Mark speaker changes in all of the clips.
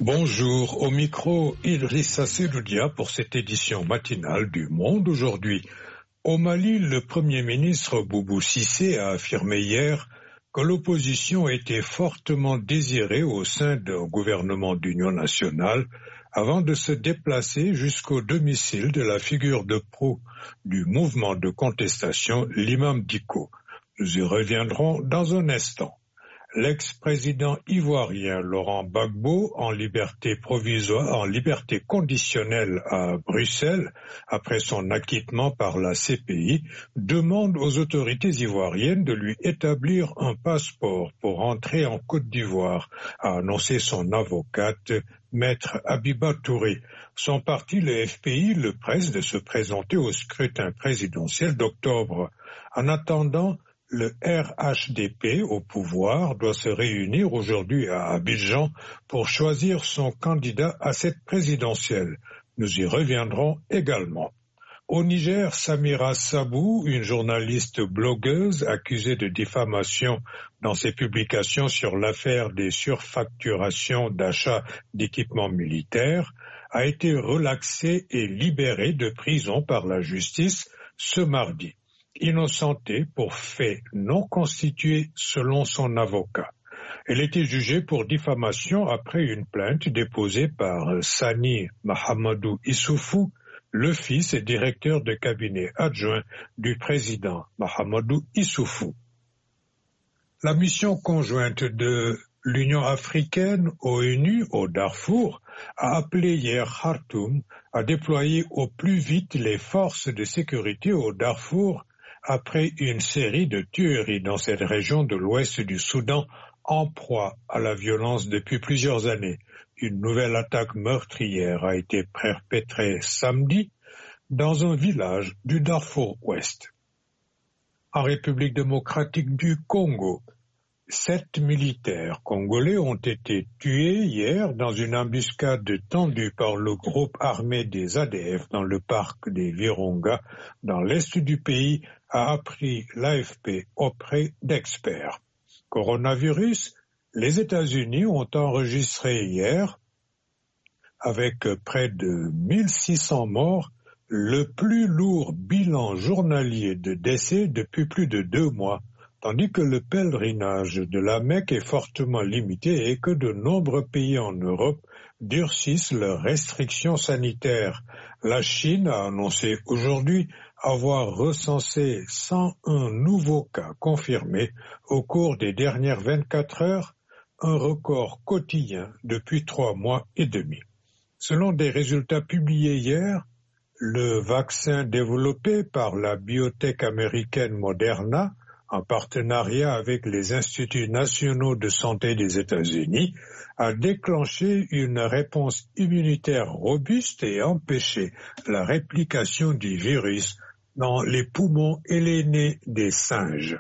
Speaker 1: Bonjour, au micro Idrissa Seloudia pour cette édition matinale du Monde aujourd'hui. Au Mali, le Premier ministre Boubou Cissé a affirmé hier que l'opposition était fortement désirée au sein d'un gouvernement d'union nationale avant de se déplacer jusqu'au domicile de la figure de proue du mouvement de contestation, l'imam Dicko. Nous y reviendrons dans un instant. L'ex-président ivoirien Laurent Gbagbo, en liberté conditionnelle à Bruxelles, après son acquittement par la CPI, demande aux autorités ivoiriennes de lui établir un passeport pour entrer en Côte d'Ivoire, a annoncé son avocate, Maître Abiba Touré. Son parti, le FPI, le presse de se présenter au scrutin présidentiel d'octobre. En attendant, le RHDP au pouvoir doit se réunir aujourd'hui à Abidjan pour choisir son candidat à cette présidentielle. Nous y reviendrons également. Au Niger, Samira Sabou, une journaliste blogueuse accusée de diffamation dans ses publications sur l'affaire des surfacturations d'achat d'équipements militaires, a été relaxée et libérée de prison par la justice ce mardi. Innocentée pour faits non constitués selon son avocat. Elle était jugée pour diffamation après une plainte déposée par Sani Mahamadou Issoufou, le fils et directeur de cabinet adjoint du président Mahamadou Issoufou. La mission conjointe de l'Union africaine, ONU, au Darfour, a appelé hier Khartoum à déployer au plus vite les forces de sécurité au Darfour après une série de tueries dans cette région de l'ouest du Soudan en proie à la violence depuis plusieurs années. Une nouvelle attaque meurtrière a été perpétrée samedi dans un village du Darfour Ouest. En République démocratique du Congo, 7 militaires congolais ont été tués hier dans une embuscade tendue par le groupe armé des ADF dans le parc des Virunga, dans l'est du pays, a appris l'AFP auprès d'experts. Coronavirus, les États-Unis ont enregistré hier, avec près de 1600 morts, le plus lourd bilan journalier de décès depuis plus de 2 mois, tandis que le pèlerinage de la Mecque est fortement limité et que de nombreux pays en Europe durcissent leurs restrictions sanitaires. La Chine a annoncé aujourd'hui avoir recensé 101 nouveaux cas confirmés au cours des dernières 24 heures, un record quotidien depuis 3 mois et demi. Selon des résultats publiés hier, le vaccin développé par la biotech américaine Moderna, en partenariat avec les Instituts nationaux de santé des États-Unis, a déclenché une réponse immunitaire robuste et empêché la réplication du virus dans les poumons et les nez des singes.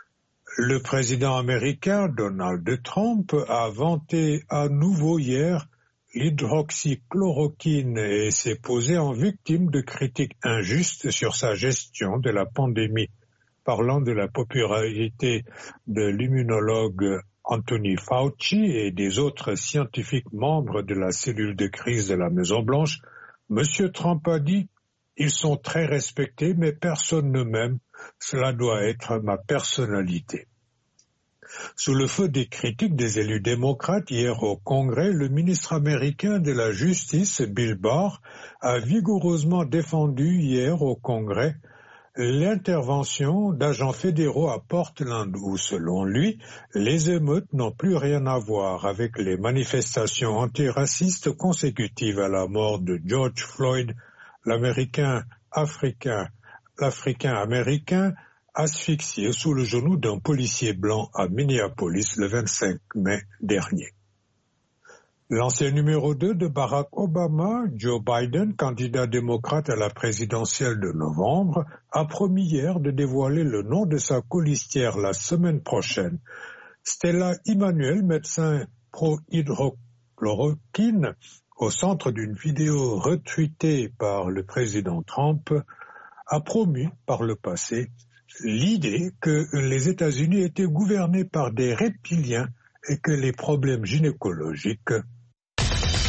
Speaker 1: Le président américain Donald Trump a vanté à nouveau hier l'hydroxychloroquine et s'est posé en victime de critiques injustes sur sa gestion de la pandémie. Parlant de la popularité de l'immunologue Anthony Fauci et des autres scientifiques membres de la cellule de crise de la Maison-Blanche, M. Trump a dit « Ils sont très respectés, mais personne ne m'aime. Cela doit être ma personnalité. » Sous le feu des critiques des élus démocrates hier au Congrès, le ministre américain de la Justice, Bill Barr, a vigoureusement défendu hier au Congrès l'intervention d'agents fédéraux à Portland où, selon lui, les émeutes n'ont plus rien à voir avec les manifestations antiracistes consécutives à la mort de George Floyd, l'Africain-Américain, asphyxié sous le genou d'un policier blanc à Minneapolis le 25 mai dernier. L'ancien numéro 2 de Barack Obama, Joe Biden, candidat démocrate à la présidentielle de novembre, a promis hier de dévoiler le nom de sa colistière la semaine prochaine. Stella Immanuel, médecin pro-hydroxychloroquine, au centre d'une vidéo retweetée par le président Trump, a promu par le passé l'idée que les États-Unis étaient gouvernés par des reptiliens et que les problèmes gynécologiques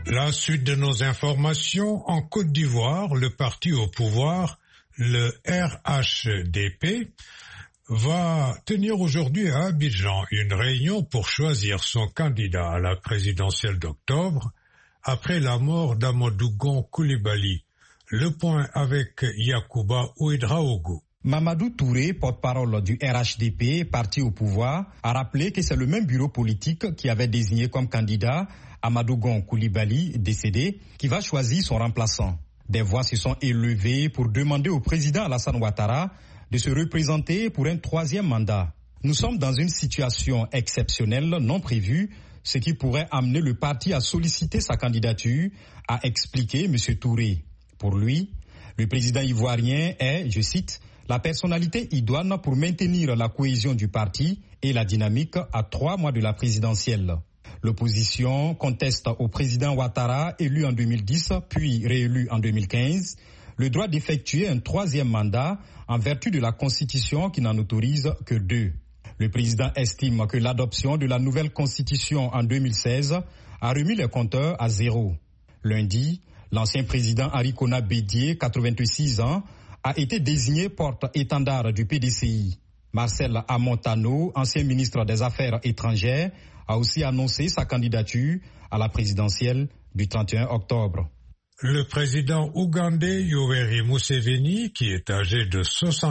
Speaker 1: La suite de nos informations, en Côte d'Ivoire, le parti au pouvoir, le RHDP, va tenir aujourd'hui à Abidjan une réunion pour choisir son candidat à la présidentielle d'octobre, après la mort d'Amadou Gon Coulibaly. Le point avec Yacouba Ouedraogo.
Speaker 2: Mamadou Touré, porte-parole du RHDP, parti au pouvoir, a rappelé que c'est le même bureau politique qui avait désigné comme candidat Amadou Gon Coulibaly, décédé, qui va choisir son remplaçant. Des voix se sont élevées pour demander au président Alassane Ouattara de se représenter pour un 3e mandat. Nous sommes dans une situation exceptionnelle, non prévue, ce qui pourrait amener le parti à solliciter sa candidature, a expliqué M. Touré. Pour lui, le président ivoirien est, je cite, la personnalité idoine pour maintenir la cohésion du parti et la dynamique à 3 mois de la présidentielle. L'opposition conteste au président Ouattara, élu en 2010 puis réélu en 2015, le droit d'effectuer un 3e mandat en vertu de la Constitution qui n'en autorise que 2. Le président estime que l'adoption de la nouvelle Constitution en 2016 a remis les compteurs à 0. Lundi, l'ancien président Arikona Bédié, 86 ans, a été désigné porte-étendard du PDCI. Marcel Amontano, ancien ministre des Affaires étrangères, a aussi annoncé sa candidature à la présidentielle du 31 octobre.
Speaker 1: Le président ougandais Yoweri Museveni, qui est âgé de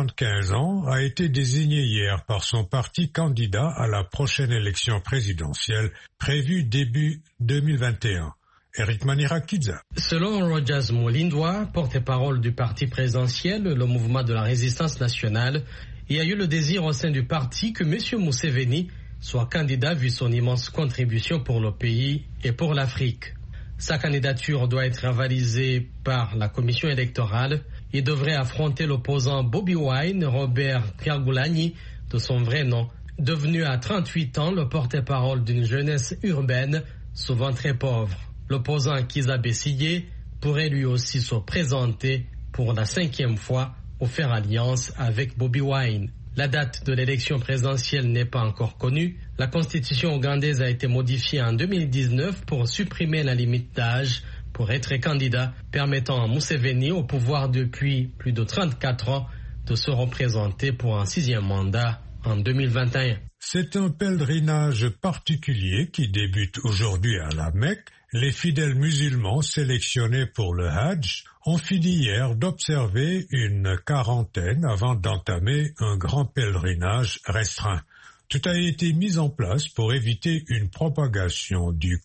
Speaker 1: 75 ans, a été désigné hier par son parti candidat à la prochaine élection présidentielle prévue début 2021. Eric Manirakidza.
Speaker 3: Selon Rogers Mulindwa, porte-parole du parti présidentiel, le mouvement de la résistance nationale, il y a eu le désir au sein du parti que M. Museveni soit candidat vu son immense contribution pour le pays et pour l'Afrique. Sa candidature doit être avalisée par la commission électorale. Il devrait affronter l'opposant Bobi Wine, Robert Kyagulanyi, de son vrai nom, devenu à 38 ans le porte-parole d'une jeunesse urbaine, souvent très pauvre. L'opposant Kizza Besigye pourrait lui aussi se présenter pour la 5e fois ou faire alliance avec Bobi Wine. La date de l'élection présidentielle n'est pas encore connue. La constitution ougandaise a été modifiée en 2019 pour supprimer la limite d'âge pour être candidat, permettant à Museveni, au pouvoir depuis plus de 34 ans, de se représenter pour un 6e mandat en 2021.
Speaker 1: C'est un pèlerinage particulier qui débute aujourd'hui à la Mecque. Les fidèles musulmans sélectionnés pour le Hajj ont fini hier d'observer une quarantaine avant d'entamer un grand pèlerinage restreint. Tout a été mis en place pour éviter une propagation du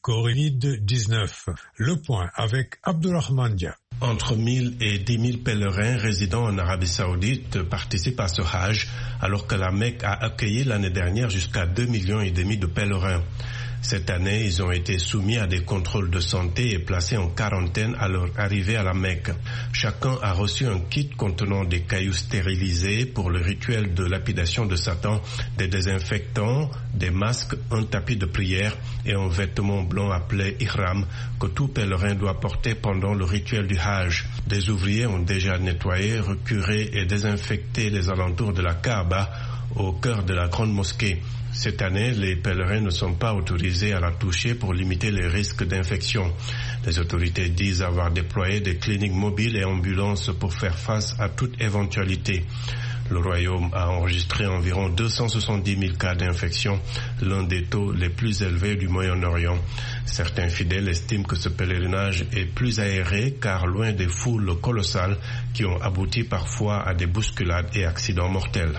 Speaker 1: Covid-19. Le point avec Abdulrahman Dia.
Speaker 4: Entre 1000 et 10 000 pèlerins résidant en Arabie Saoudite participent à ce Hajj, alors que la Mecque a accueilli l'année dernière jusqu'à 2,5 millions de pèlerins. Cette année, ils ont été soumis à des contrôles de santé et placés en quarantaine à leur arrivée à la Mecque. Chacun a reçu un kit contenant des cailloux stérilisés pour le rituel de lapidation de Satan, des désinfectants, des masques, un tapis de prière et un vêtement blanc appelé ihram que tout pèlerin doit porter pendant le rituel du Hajj. Des ouvriers ont déjà nettoyé, recuré et désinfecté les alentours de la Kaaba au cœur de la grande mosquée. Cette année, les pèlerins ne sont pas autorisés à la toucher pour limiter les risques d'infection. Les autorités disent avoir déployé des cliniques mobiles et ambulances pour faire face à toute éventualité. Le royaume a enregistré environ 270 000 cas d'infection, l'un des taux les plus élevés du Moyen-Orient. Certains fidèles estiment que ce pèlerinage est plus aéré car loin des foules colossales qui ont abouti parfois à des bousculades et accidents mortels.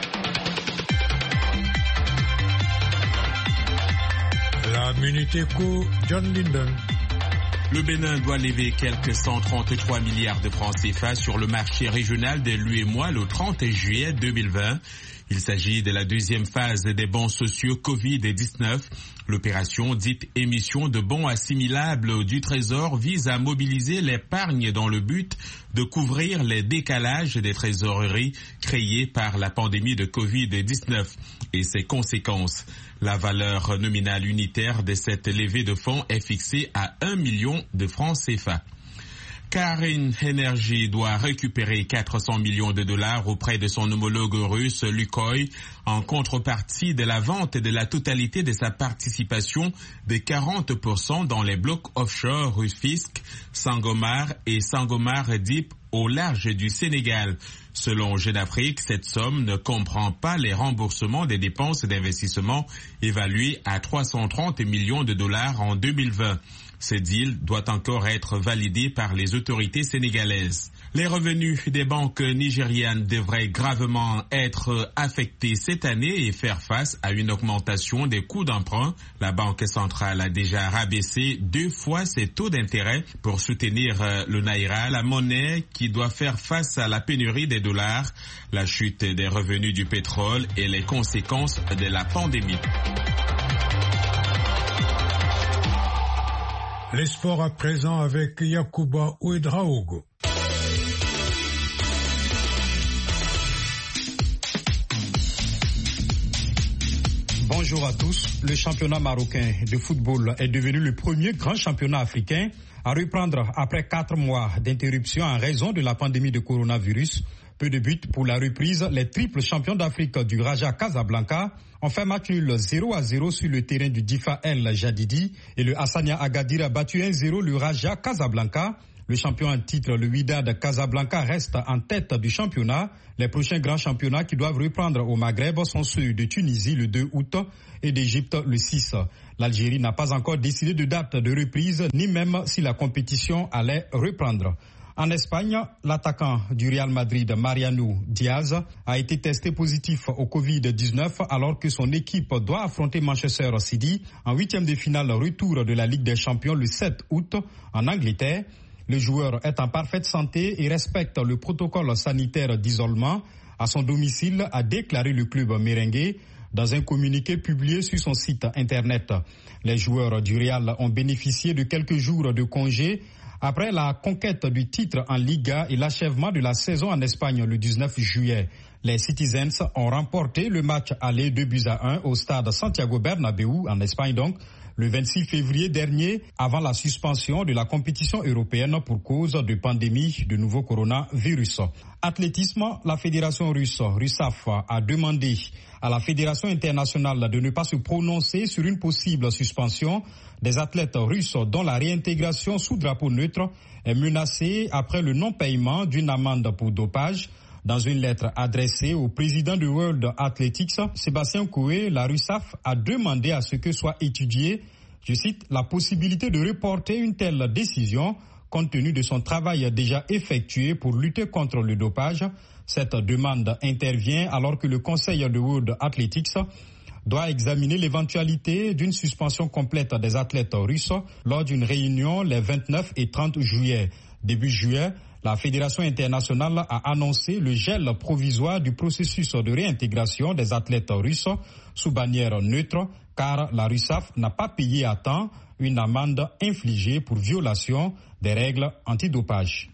Speaker 1: La Minute Éco, John Linden.
Speaker 5: Le Bénin doit lever quelques 133 milliards de francs CFA sur le marché régional de l'UEMOA le 30 juillet 2020. Il s'agit de la deuxième phase des bons sociaux Covid-19. L'opération dite émission de bons assimilables du Trésor vise à mobiliser l'épargne dans le but de couvrir les décalages des trésoreries créés par la pandémie de Covid-19 et ses conséquences. La valeur nominale unitaire de cette levée de fonds est fixée à 1 million de francs CFA. Carin Energy doit récupérer 400 millions de dollars auprès de son homologue russe Lukoil en contrepartie de la vente de la totalité de sa participation de 40% dans les blocs offshore Rufisque, Sangomar et Sangomar Deep au large du Sénégal. Selon Jeune Afrique, cette somme ne comprend pas les remboursements des dépenses d'investissement évaluées à 330 millions de dollars en 2020. Ce deal doit encore être validé par les autorités sénégalaises. Les revenus des banques nigérianes devraient gravement être affectés cette année et faire face à une augmentation des coûts d'emprunt. La Banque centrale a déjà rabaissé 2 fois ses taux d'intérêt pour soutenir le Naira, la monnaie qui doit faire face à la pénurie des dollars, la chute des revenus du pétrole et les conséquences de la pandémie.
Speaker 1: Les sports à présent avec Yacouba Ouedraogo.
Speaker 2: Bonjour à tous. Le championnat marocain de football est devenu le premier grand championnat africain à reprendre après 4 mois d'interruption en raison de la pandémie de coronavirus. Peu de buts pour la reprise. Les triples champions d'Afrique du Raja Casablanca ont fait match nul 0-0 sur le terrain du Difa El Jadidi et le Hassania Agadir a battu 1-0 le Raja Casablanca. Le champion en titre, le Wydad Casablanca, reste en tête du championnat. Les prochains grands championnats qui doivent reprendre au Maghreb sont ceux de Tunisie le 2 août et d'Égypte le 6. L'Algérie n'a pas encore décidé de date de reprise, ni même si la compétition allait reprendre. En Espagne, l'attaquant du Real Madrid, Mariano Diaz, a été testé positif au Covid-19 alors que son équipe doit affronter Manchester City en 8e de finale retour de la Ligue des Champions le 7 août en Angleterre. Le joueur est en parfaite santé et respecte le protocole sanitaire d'isolement à son domicile, a déclaré le club merengue dans un communiqué publié sur son site internet. Les joueurs du Real ont bénéficié de quelques jours de congé après la conquête du titre en Liga et l'achèvement de la saison en Espagne le 19 juillet. Les Citizens ont remporté le match aller 2-1 au stade Santiago Bernabéu en Espagne donc, le 26 février dernier, avant la suspension de la compétition européenne pour cause de pandémie de nouveau coronavirus. Athlétisme, la fédération russe, RUSAF, a demandé à la fédération internationale de ne pas se prononcer sur une possible suspension des athlètes russes dont la réintégration sous drapeau neutre est menacée après le non-paiement d'une amende pour dopage. Dans une lettre adressée au président du World Athletics, Sébastien Coe, la RUSAF a demandé à ce que soit étudiée, je cite, la possibilité de reporter une telle décision compte tenu de son travail déjà effectué pour lutter contre le dopage. Cette demande intervient alors que le Conseil de World Athletics doit examiner l'éventualité d'une suspension complète des athlètes russes lors d'une réunion les 29 et 30 juillet. Début juillet, la Fédération internationale a annoncé le gel provisoire du processus de réintégration des athlètes russes sous bannière neutre car la RUSAF n'a pas payé à temps une amende infligée pour violation des règles antidopage.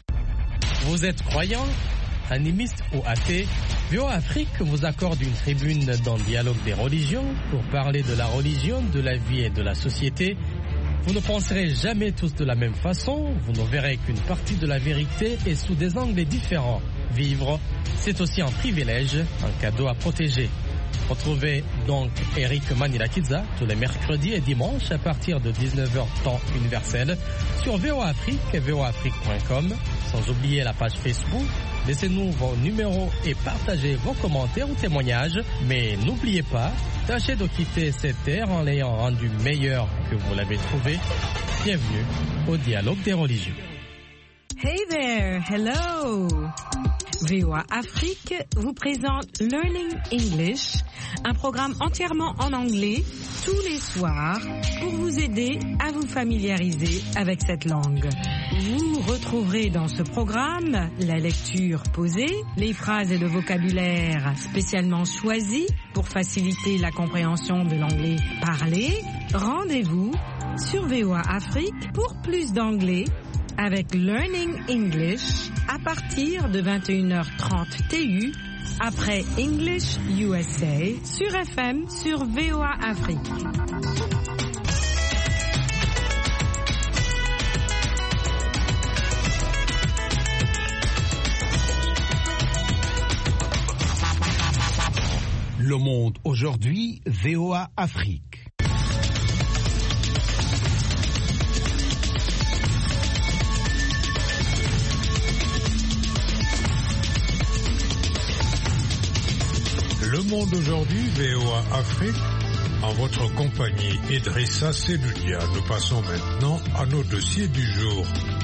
Speaker 3: Vous êtes croyant, animiste ou athée, VOA Afrique vous accorde une tribune dans le dialogue des religions pour parler de la religion, de la vie et de la société. Vous ne penserez jamais tous de la même façon, vous ne verrez qu'une partie de la vérité et sous des angles différents. Vivre, c'est aussi un privilège, un cadeau à protéger. Retrouvez donc Eric Manirakiza tous les mercredis et dimanches à partir de 19h temps universel sur VOA Afrique et voaafrique.com, sans oublier la page Facebook. Laissez-nous vos numéros et partagez vos commentaires ou témoignages. Mais n'oubliez pas, tâchez de quitter cette terre en l'ayant rendu meilleure que vous l'avez trouvée. Bienvenue au dialogue des religions.
Speaker 6: Hey there, hello! VOA Afrique vous présente Learning English, un programme entièrement en anglais tous les soirs pour vous aider à vous familiariser avec cette langue. Vous retrouverez dans ce programme la lecture posée, les phrases et le vocabulaire spécialement choisis pour faciliter la compréhension de l'anglais parlé. Rendez-vous sur VOA Afrique pour plus d'anglais avec Learning English à partir de 21h30 TU après English USA sur FM sur VOA Afrique.
Speaker 7: Le Monde aujourd'hui, VOA Afrique.
Speaker 1: Le Monde aujourd'hui, VOA Afrique, en votre compagnie Idrissa Seloudia. Nous passons maintenant à nos dossiers du jour.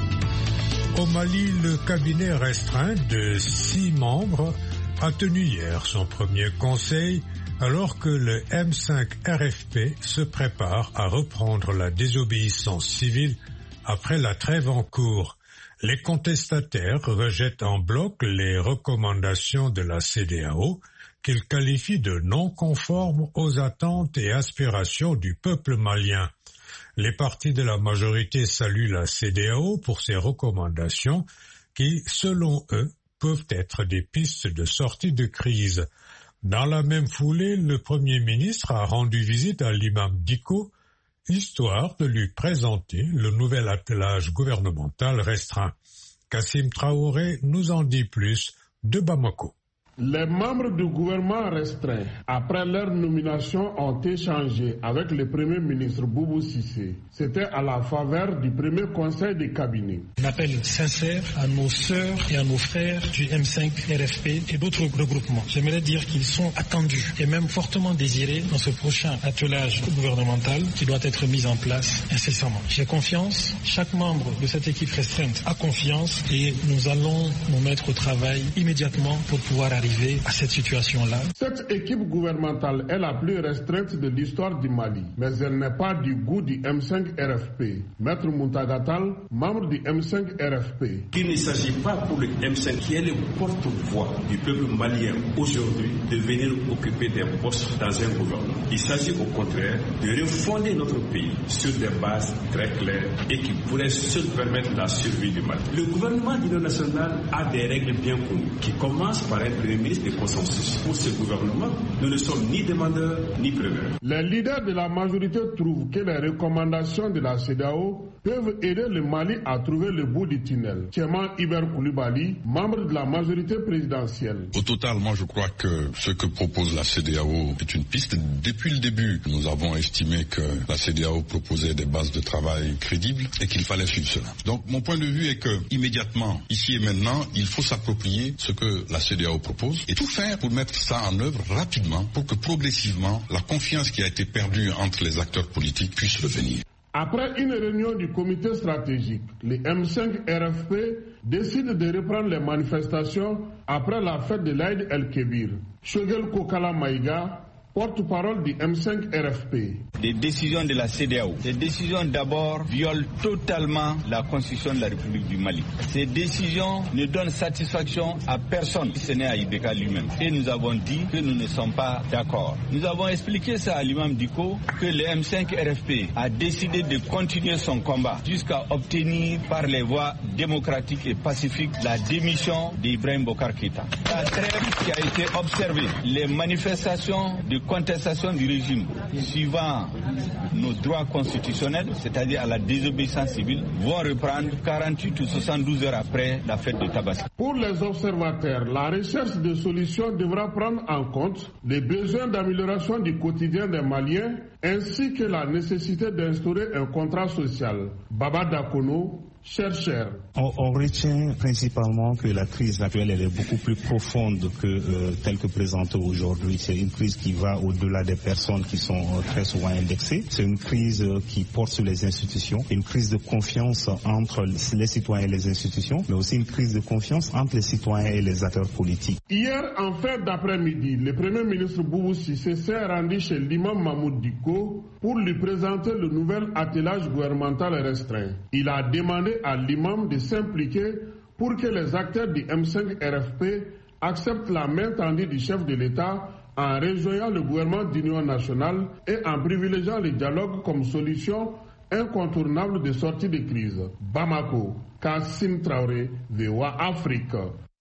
Speaker 1: Au Mali, le cabinet restreint de 6 membres a tenu hier son premier conseil alors que le M5 RFP se prépare à reprendre la désobéissance civile après la trêve en cours. Les contestataires rejettent en bloc les recommandations de la CEDEAO qu'ils qualifient de non conformes aux attentes et aspirations du peuple malien. Les partis de la majorité saluent la CEDEAO pour ses recommandations qui, selon eux, peuvent être des pistes de sortie de crise. Dans la même foulée, le Premier ministre a rendu visite à l'imam Dicko, histoire de lui présenter le nouvel attelage gouvernemental restreint. Kassim Traoré nous en dit plus de Bamako.
Speaker 8: Les membres du gouvernement restreint, après leur nomination, ont échangé avec le Premier ministre Boubou Cissé. C'était à la faveur du premier conseil de cabinet.
Speaker 9: Un appel sincère à nos sœurs et à nos frères du M5 RFP et d'autres regroupements. J'aimerais dire qu'ils sont attendus et même fortement désirés dans ce prochain attelage gouvernemental qui doit être mis en place incessamment. J'ai confiance, chaque membre de cette équipe restreinte a confiance et nous allons nous mettre au travail immédiatement pour pouvoir arriver à cette situation-là.
Speaker 8: Cette équipe gouvernementale est la plus restreinte de l'histoire du Mali, mais elle n'est pas du goût du M5 RFP. Maître Muntagatal, membre du M5 RFP.
Speaker 10: Il ne s'agit pas pour le M5 qui est le porte-voix du peuple malien aujourd'hui de venir occuper des postes dans un gouvernement. Il s'agit au contraire de refonder notre pays sur des bases très claires et qui pourraient seul permettre la survie du Mali. Le gouvernement d'union nationale a des règles bien connues qui commencent par un premier ministre de consensus. Pour ce gouvernement, nous ne sommes ni demandeurs ni preneurs.
Speaker 8: Les leaders de la majorité trouvent que les recommandations de la CEDEAO peuvent aider le Mali à trouver le bout du tunnel. Tchéman Iber Koulibaly, membre de la majorité présidentielle.
Speaker 11: Au total, moi je crois que ce que propose la CEDEAO est une piste. Depuis le début, nous avons estimé que la CEDEAO proposait des bases de travail crédibles et qu'il fallait suivre cela. Donc mon point de vue est que immédiatement, ici et maintenant, il faut s'approprier ce que la CEDEAO propose et tout faire pour mettre ça en œuvre rapidement pour que progressivement la confiance qui a été perdue entre les acteurs politiques puisse revenir.
Speaker 8: Après une réunion du comité stratégique, le M5 RFP décide de reprendre les manifestations après la fête de l'Aïd el-Kébir. Shogel Kokala Maïga, porte-parole du M5 RFP.
Speaker 12: Les décisions de la CEDEAO, ces décisions d'abord violent totalement la constitution de la République du Mali. Ces décisions ne donnent satisfaction à personne, si ce n'est à Ibeka lui-même. Et nous avons dit que nous ne sommes pas d'accord. Nous avons expliqué ça à l'imam Dicko, que le M5 RFP a décidé de continuer son combat jusqu'à obtenir par les voies démocratiques et pacifiques la démission d'Ibrahim Bokar Keïta. La trêve qui a été observée, les manifestations de contestation du régime suivant nos droits constitutionnels, c'est-à-dire à la désobéissance civile, vont reprendre 48 ou 72 heures après la fête de Tabaski.
Speaker 8: Pour les observateurs, la recherche de solutions devra prendre en compte les besoins d'amélioration du quotidien des Maliens ainsi que la nécessité d'instaurer un contrat social. Baba Dakono, chercheur.
Speaker 13: On retient principalement que la crise actuelle elle est beaucoup plus profonde que telle que présentée aujourd'hui. C'est une crise qui va au-delà des personnes qui sont très souvent indexées. C'est une crise qui porte sur les institutions, une crise de confiance entre les citoyens et les institutions, mais aussi une crise de confiance entre les citoyens et les acteurs politiques.
Speaker 8: Hier, en fin d'après-midi, le Premier ministre Boubou Cissé s'est rendu chez l'imam Mahmoud Dicko pour lui présenter le nouvel attelage gouvernemental restreint. Il a demandé à l'imam de s'impliquer pour que les acteurs du M5 RFP acceptent la main tendue du chef de l'État en rejoignant le gouvernement d'union nationale et en privilégiant le dialogue comme solution incontournable de sortie de crise. Bamako, Kassim Traoré, VOA Afrique.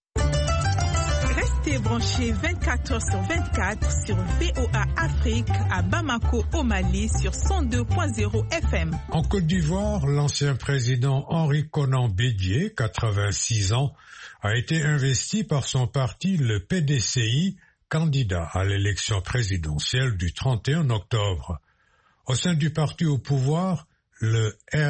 Speaker 14: Restez branchés 24h/24 sur VOA Afrique à Bamako au Mali sur 102.0 FM.
Speaker 1: En Côte d'Ivoire, l'ancien président Henri Konan Bédié, 86 ans, a été investi par son parti, le PDCI, candidat à l'élection présidentielle du 31 octobre. Au sein du parti au pouvoir, le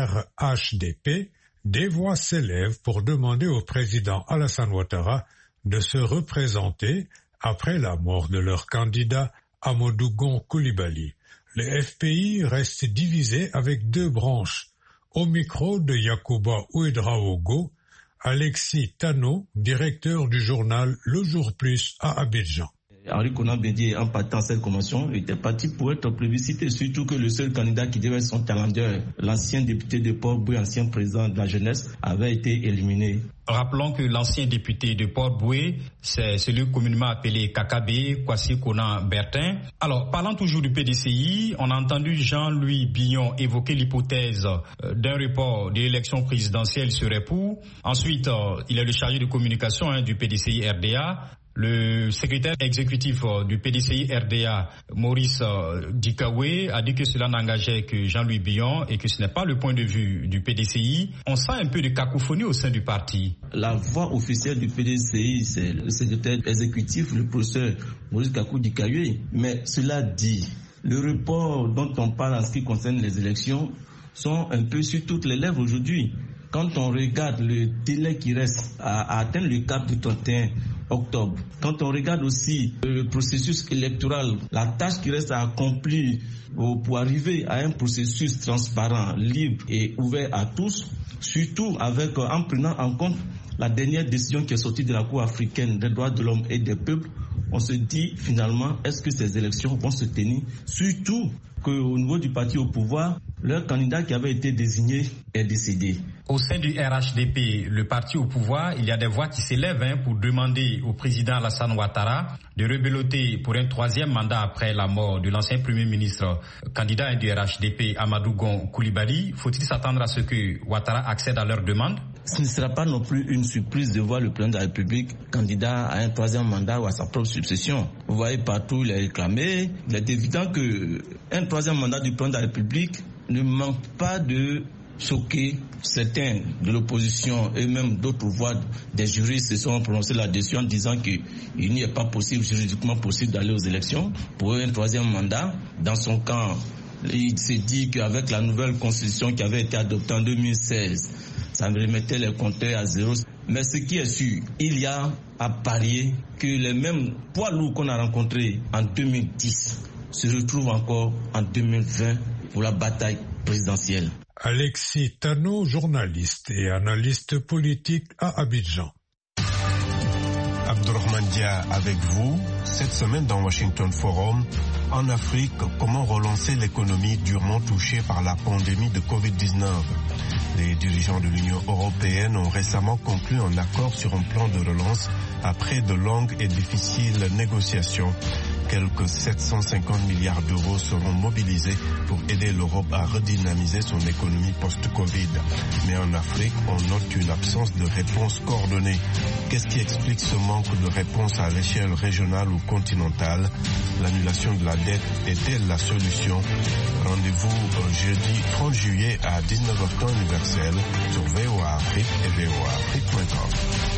Speaker 1: RHDP, des voix s'élèvent pour demander au président Alassane Ouattara de se représenter après la mort de leur candidat Amadou Gon Coulibaly. Le FPI reste divisé avec deux branches. Au micro de Yacouba Ouedraogo, Alexis Tano, directeur du journal Le Jour Plus à Abidjan.
Speaker 15: Henri Konan Bédié, en partant cette convention, était parti pour être plébiscité, surtout que le seul candidat qui devait être son challenger, l'ancien député de Port-Boué, ancien président de la jeunesse, avait été éliminé.
Speaker 2: Rappelons que l'ancien député de Port-Boué, c'est celui communément appelé Kakabe, Kwasi Konan Bertin. Alors, parlant toujours du PDCI, on a entendu Jean-Louis Billon évoquer l'hypothèse d'un report de l'élection présidentielle serait pour. Ensuite, il est le chargé de communication du PDCI RDA. Le secrétaire exécutif du PDCI RDA, Maurice Dikawe, a dit que cela n'engageait que Jean-Louis Billon et que ce n'est pas le point de vue du PDCI. On sent un peu de cacophonie au sein du parti.
Speaker 15: La voix officielle du PDCI, c'est le secrétaire exécutif, le professeur Maurice Dikawe. Mais cela dit, le report dont on parle en ce qui concerne les élections sont un peu sur toutes les lèvres aujourd'hui. Quand on regarde le délai qui reste à atteindre le cap du 31 octobre, quand on regarde aussi le processus électoral, la tâche qui reste à accomplir pour arriver à un processus transparent, libre et ouvert à tous, surtout en prenant en compte la dernière décision qui est sortie de la Cour africaine des droits de l'homme et des peuples, on se dit finalement, est-ce que ces élections vont se tenir? Surtout qu'au niveau du parti au pouvoir, leur candidat qui avait été désigné est décédé.
Speaker 2: Au sein du RHDP, le parti au pouvoir, il y a des voix qui s'élèvent pour demander au président Alassane Ouattara de rebeloter pour un troisième mandat après la mort de l'ancien premier ministre, candidat du RHDP Amadou Gon Coulibaly. Faut-il s'attendre à ce que Ouattara accède à leur demande?
Speaker 15: Ce ne sera pas non plus une surprise de voir le président de la République candidat à un troisième mandat ou à sa propre succession. Vous voyez partout, il est réclamé. Il est évident qu'un troisième mandat du président de la République ne manque pas de choquer certains de l'opposition et même d'autres voix des juristes se sont prononcés là-dessus en disant qu'il n'y est pas possible, juridiquement possible d'aller aux élections pour un troisième mandat. Dans son camp, il s'est dit qu'avec la nouvelle constitution qui avait été adoptée en 2016, ça remettait les compteurs à zéro. Mais ce qui est sûr, il y a à parier que les mêmes poids lourds qu'on a rencontrés en 2010 se retrouvent encore en 2020 pour la bataille présidentielle.
Speaker 1: Alexis Tano, journaliste et analyste politique à Abidjan.
Speaker 4: Abdourahmane Dia avec vous. Cette semaine dans Washington Forum, en Afrique, comment relancer l'économie durement touchée par la pandémie de Covid-19? Les dirigeants de l'Union européenne ont récemment conclu un accord sur un plan de relance après de longues et difficiles négociations. Quelques 750 milliards d'euros seront mobilisés pour aider l'Europe à redynamiser son économie post-Covid. Mais en Afrique, on note une absence de réponse coordonnée. Qu'est-ce qui explique ce manque de réponse à l'échelle régionale ou continentale? L'annulation de la dette est-elle la solution? Rendez-vous jeudi 30 juillet à 19h temps universel sur VOA Afrique et voaafrique.com.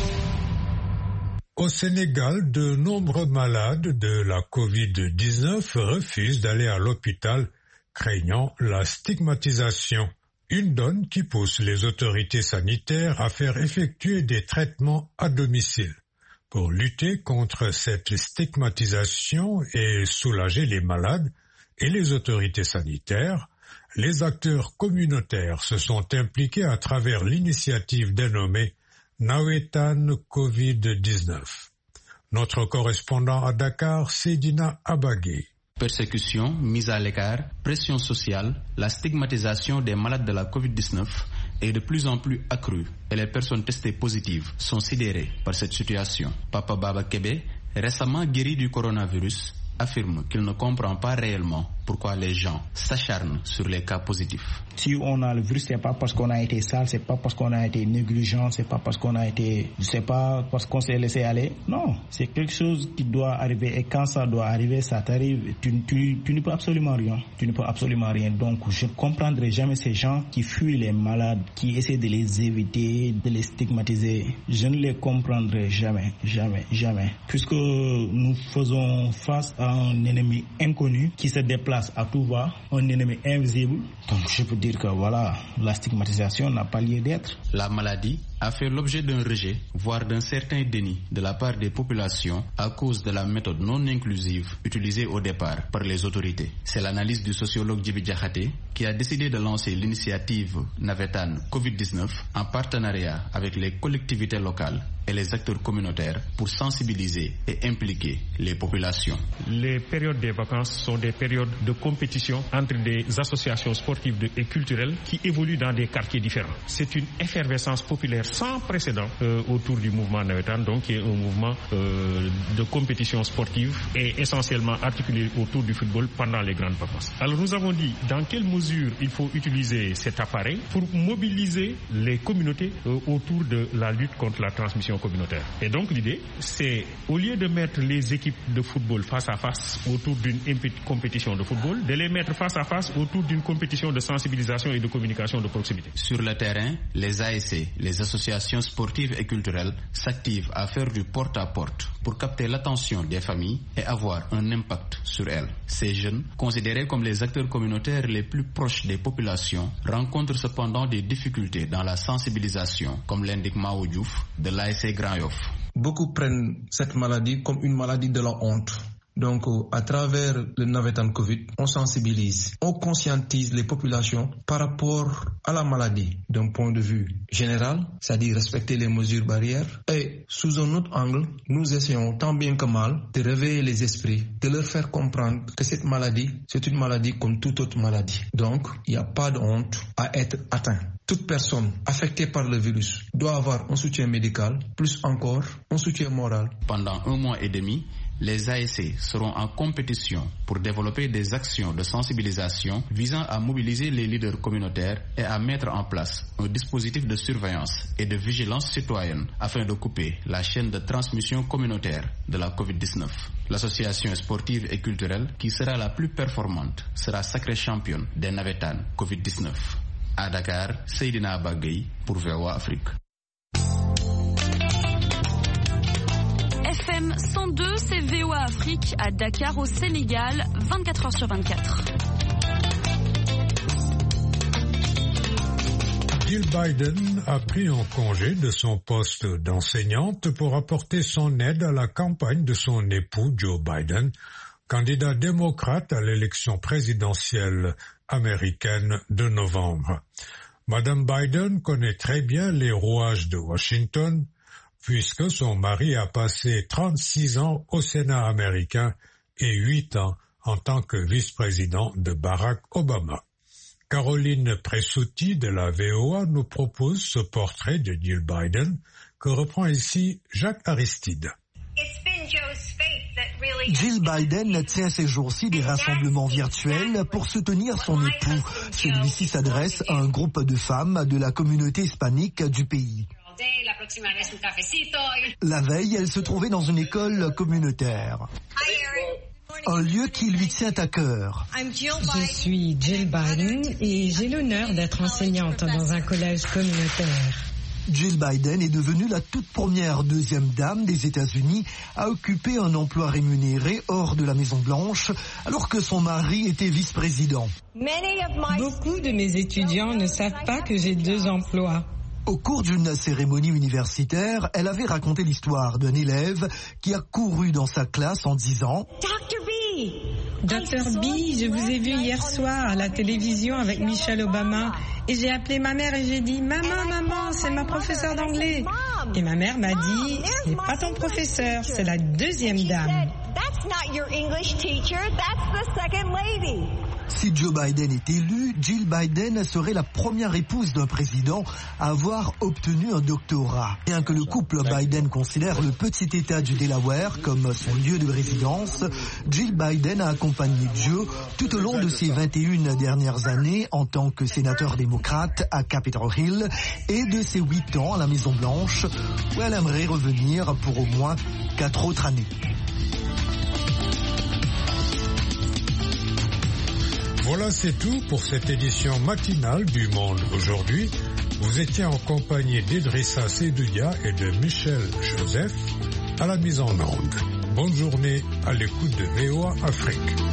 Speaker 1: Au Sénégal, de nombreux malades de la Covid-19 refusent d'aller à l'hôpital, craignant la stigmatisation. Une donne qui pousse les autorités sanitaires à faire effectuer des traitements à domicile. Pour lutter contre cette stigmatisation et soulager les malades et les autorités sanitaires, les acteurs communautaires se sont impliqués à travers l'initiative dénommée Nawetan Covid-19. Notre correspondant à Dakar, Seydina Abagé.
Speaker 16: Persécution, mise à l'écart, pression sociale, la stigmatisation des malades de la Covid-19 est de plus en plus accrue et les personnes testées positives sont sidérées par cette situation. Papa Baba Kébé, récemment guéri du coronavirus, affirme qu'il ne comprend pas réellement pourquoi les gens s'acharnent sur les cas positifs.
Speaker 17: Si on a le virus, c'est pas parce qu'on a été sale, c'est pas parce qu'on a été négligent, c'est pas parce qu'on a été, parce qu'on s'est laissé aller. Non, c'est quelque chose qui doit arriver et quand ça doit arriver, ça t'arrive. Tu ne peux absolument rien. Tu ne peux absolument rien. Donc, je ne comprendrai jamais ces gens qui fuient les malades, qui essaient de les éviter, de les stigmatiser. Je ne les comprendrai jamais, jamais, jamais. Puisque nous faisons face à un ennemi inconnu qui se déplace à tout va, un ennemi invisible. Donc, je peux dire que voilà, la stigmatisation n'a pas lieu d'être.
Speaker 16: La maladie a fait l'objet d'un rejet, voire d'un certain déni de la part des populations à cause de la méthode non inclusive utilisée au départ par les autorités. C'est l'analyse du sociologue Djibi Diakhaté qui a décidé de lancer l'initiative navétane Covid-19 en partenariat avec les collectivités locales et les acteurs communautaires pour sensibiliser et impliquer les populations.
Speaker 18: Les périodes des vacances sont des périodes de compétition entre des associations sportives et culturelles qui évoluent dans des quartiers différents. C'est une effervescence populaire sans précédent autour du mouvement navétane, donc qui est un mouvement de compétition sportive et essentiellement articulé autour du football pendant les grandes vacances. Alors nous avons dit dans quelle mesure il faut utiliser cet appareil pour mobiliser les communautés autour de la lutte contre la transmission communautaire. Et donc l'idée, c'est au lieu de mettre les équipes de football face à face autour d'une compétition de football, de les mettre face à face autour d'une compétition de sensibilisation et de communication de proximité.
Speaker 16: Sur le terrain, les ASC, les associations sportives et culturelles s'activent à faire du porte-à-porte pour capter l'attention des familles et avoir un impact sur elles. Ces jeunes, considérés comme les acteurs communautaires les plus proches des populations, rencontrent cependant des difficultés dans la sensibilisation, comme l'indique Mao Diouf de l'ASC Grand Yoff.
Speaker 19: Beaucoup prennent cette maladie comme une maladie de la honte. Donc, à travers le navétane Covid, on sensibilise, on conscientise les populations par rapport à la maladie d'un point de vue général, c'est-à-dire respecter les mesures barrières. Et sous un autre angle, nous essayons tant bien que mal de réveiller les esprits, de leur faire comprendre que cette maladie, c'est une maladie comme toute autre maladie. Donc, il n'y a pas de honte à être atteint. Toute personne affectée par le virus doit avoir un soutien médical, plus encore un soutien moral.
Speaker 16: Pendant 1 mois et demi, les ASC seront en compétition pour développer des actions de sensibilisation visant à mobiliser les leaders communautaires et à mettre en place un dispositif de surveillance et de vigilance citoyenne afin de couper la chaîne de transmission communautaire de la Covid-19. L'association sportive et culturelle qui sera la plus performante sera sacrée championne des navétanes Covid-19. À Dakar, Seydina Bagay pour VOA Afrique.
Speaker 20: FM 102, c'est VOA Afrique à Dakar au Sénégal, 24h sur 24.
Speaker 1: Jill Biden a pris en congé de son poste d'enseignante pour apporter son aide à la campagne de son époux Joe Biden, candidat démocrate à l'élection présidentielle américaine de novembre. Madame Biden connaît très bien les rouages de Washington, puisque son mari a passé 36 ans au Sénat américain et 8 ans en tant que vice-président de Barack Obama. Caroline Presutti de la VOA nous propose ce portrait de Jill Biden que reprend ici Jacques Aristide.
Speaker 21: Jill Biden tient ces jours-ci des rassemblements virtuels pour soutenir son époux. Celui-ci s'adresse à un groupe de femmes de la communauté hispanique du pays. La veille, elle se trouvait dans une école communautaire. Un lieu qui lui tient à cœur.
Speaker 6: Je suis Jill Biden et j'ai l'honneur d'être enseignante dans un collège communautaire.
Speaker 21: Jill Biden est devenue la toute première deuxième dame des États-Unis à occuper un emploi rémunéré hors de la Maison-Blanche, alors que son mari était vice-président.
Speaker 6: Beaucoup de mes étudiants ne savent pas que j'ai 2 emplois.
Speaker 21: Au cours d'une cérémonie universitaire, elle avait raconté l'histoire d'un élève qui a couru dans sa classe en disant «
Speaker 6: Dr B, je vous ai vu hier soir à la télévision avec Michelle Obama et j'ai appelé ma mère et j'ai dit « Maman, c'est ma professeure d'anglais ». Et ma mère m'a dit « Ce n'est pas ton professeur, c'est la 2e dame ».
Speaker 21: Si Joe Biden est élu, Jill Biden serait la première épouse d'un président à avoir obtenu un doctorat. Bien que le couple Biden considère le petit État du Delaware comme son lieu de résidence, Jill Biden a accompagné Joe tout au long de ses 21 dernières années en tant que sénateur démocrate à Capitol Hill et de ses 8 ans à la Maison-Blanche, où elle aimerait revenir pour au moins 4 autres années.
Speaker 1: Voilà, c'est tout pour cette édition matinale du Monde aujourd'hui. Vous étiez en compagnie d'Idrissa Seydouya et de Michel Joseph à la mise en onde. Bonne journée à l'écoute de VOA Afrique.